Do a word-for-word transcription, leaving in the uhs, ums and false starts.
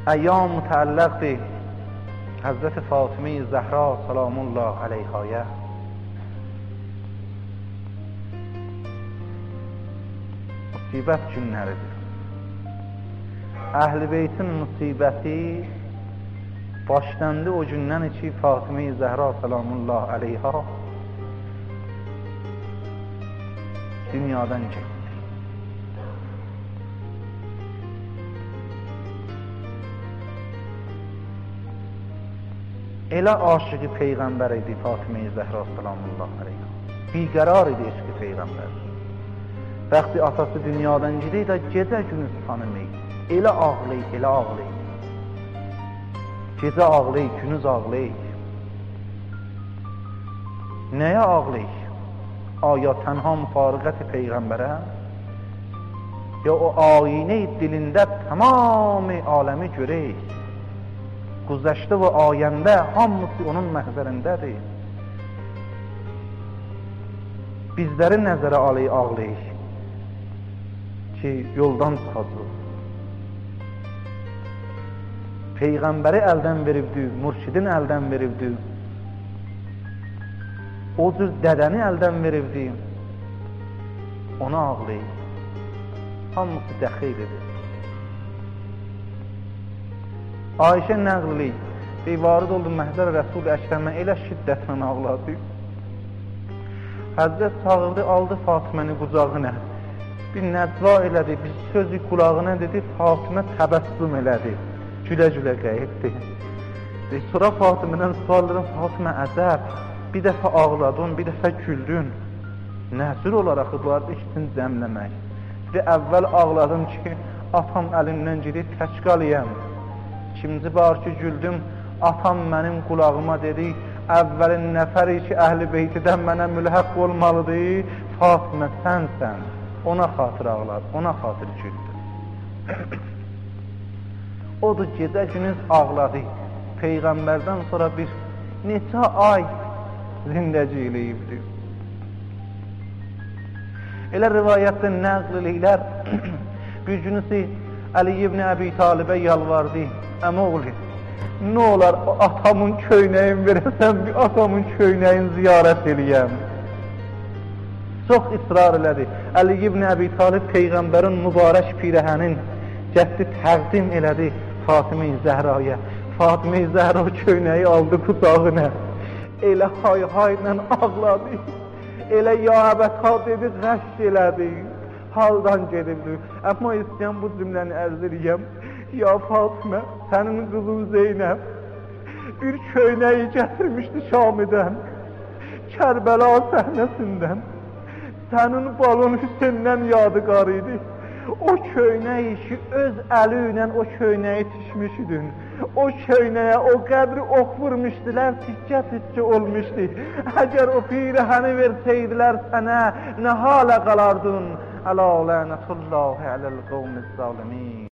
ایام متعلق به حضرت فاطمه زهرا سلام الله علیها. Musibət günləridir. Əhl-i Beytin musibəti başlandı o gündən ki, Fatıma-i Zəhra salamullah aleyha dünyadan getdi. Elə aşıqı Peyğəmbər idi Fatıma-i Zəhra salamullah aleyha. Biqərar idi eşqi Peyğəmbər. Bəxti atası dünyadan gidiyor da gecə günüz tanımayır. Elə ağlayır, elə ağlayır. Gecə ağlayır, günüz ağlayır. Nəyə ağlayır? Aya tənha müfariqət-i Peyğəmbərə? Ya o ayinə dilində tamamı aləmi görək. Güzəştə və ayəndə hamısı onun məhzərindədir. Bizləri nəzərə alayı ağlayır ki, yoldan çıxacaq. Peyğəmbəri əldən veribdir, mürşidin əldən veribdir. O cür dədəni əldən veribdir. Ona ağlayır. Hamısı dəxilidir. Ayşə nəqlilik, varid oldu məhzər Rəsul-i Əkrəmə elə şiddətlə ağladı. Həzrət çağırdı, aldı Fatıməni qucağına. Bir nəcva elədi, bir sözü qulağına dedi, Fatımə təbəssüm elədi. Gülə-gülə qayıtdı. Sonra Fatımədən suallarım, Fatımə ədəb, bir dəfə ağladın, bir dəfə güldün. Nəcür olaraq bunlar işin cəmləmək. Bir əvvəl ağladım ki, atam əlimdən gedib tək qalıyam. İkinci bar ki, güldüm, atam mənim qulağıma dedi, əvvəlin nəfəri ki, əhl-i beytidən mənə mülhəq olmalıdır, Fatımə sənsən. Ona xatır ağladı, ona xatır güldü. Odur gecə günüz ağladı. Peyğəmbərdən sonra bir neçə ay zindəci eləyibdi. Elə rivayətdə nəql eləyirlər, bir günüsü Əli ibn Əbi Talibə yalvardı. Əmoğlu, nə olar atamın köynəyin verəsən, bir atamın köynəyin ziyarət eləyəm. Çox israr elədi. Əli ibn Əbi Talib Peyğəmbərin mübarək pirəhənin cəhdi təqdim elədi Fatıma-i Zəhraya. Fatıma-i Zəhra köynəyi aldı qucağına. Elə hay-hayla ağladı. Elə ya əbətha dedi, qəşq elədi. Haldan gedildi. Amma istəyəm bu cümləni ərz eləyəm. Ya Fatımə, sənin qızın Zeynəb bir köynəyi gətirmişdi Şamidən, Kərbəla səhnəsindən. Sənin balon Hüseyndən yadigar idi. O köynəyi ki, öz əli ilə o köynəyi tişmiş idin. O köynəyə o qədri ox vurmuşdular, tikkə-tikkə olmuşdu. Əgər o pirəhəni versəydilər sənə, nə halə qalardın? Ələ lənətullahi aləl qavmiz zalimin.